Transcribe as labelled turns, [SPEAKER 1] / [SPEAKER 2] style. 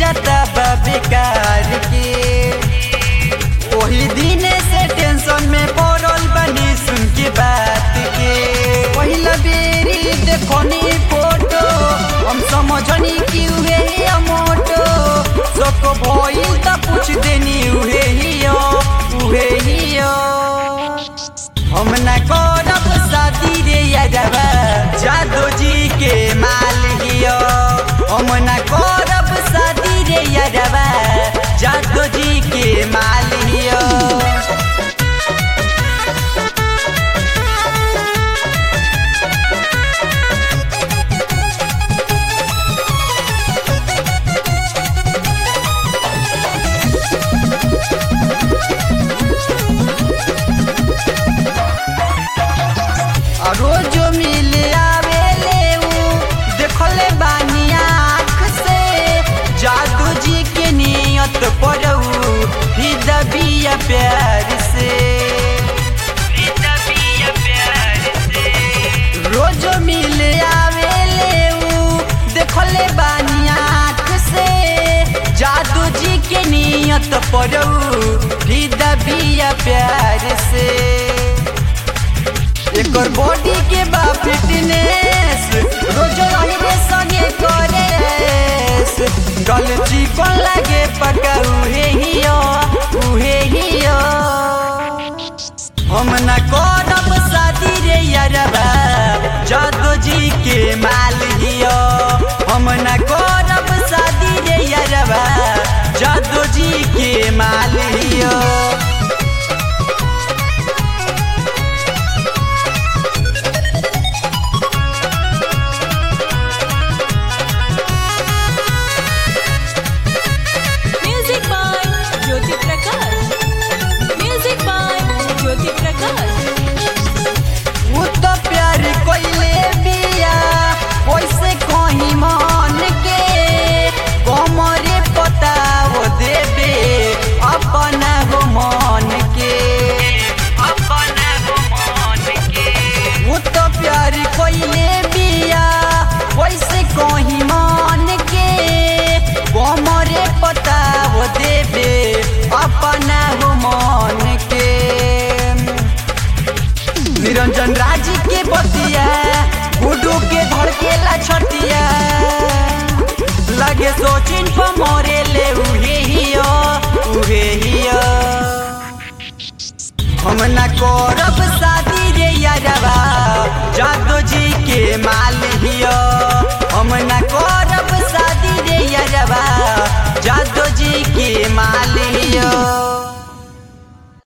[SPEAKER 1] जाता बेकार के। वही दिन से टेंशन में पड़ल बनी सुन के बात के। पहिला बेरी देखनी फोटो हम समझनी कि उहे ही मोटो सबको भइल त पूछ देनी उहे ही हम न करब शादी रे यादवा जादू जी के माल हियो। हम न करब शादी रे यादवा जादू जी के माल हियो। रोज मिले आवेले देखले बानी आँख से जादू जी के नियत पड़ऊ दबिया प्यार से। रोज मिले आवेले देखले बानी आँख से जादू जी के नियत पड़ऊ दबिया प्यार से। एक बॉडी के बा फिटनेस रोज रहिबे संगे करेस। गल चिकन लागे पका उहे हियो। हम न करब शादी रे यारबा जादू जी के माल हियो। हम न करब शादी रे यारबा जादू जी के माल